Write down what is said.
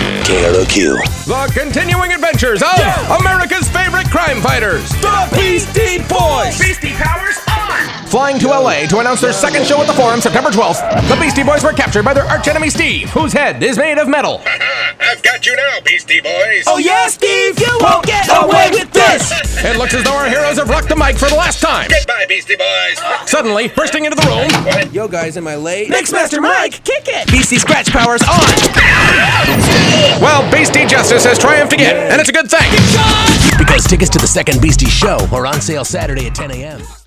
KROQ. The continuing adventures of America's favorite crime fighters, the Beastie Boys. Beastie powers on! Flying to LA to announce their second show at the Forum September 12th, the Beastie Boys were captured by their archenemy Steve, whose head is made of metal. I've got you now, Beastie Boys. Oh yeah, Steve, you won't get away with this! It looks as though our heroes have rocked the mic for the last time. Goodbye, Beastie Boys. Suddenly, bursting into the room, Yo guys, am I late? Mixmaster Mike, kick it! Beastie Scratch powers on! well, Beastie Justice has triumphed again, and it's a good thing. Because tickets to the second Beastie show are on sale Saturday at 10 a.m.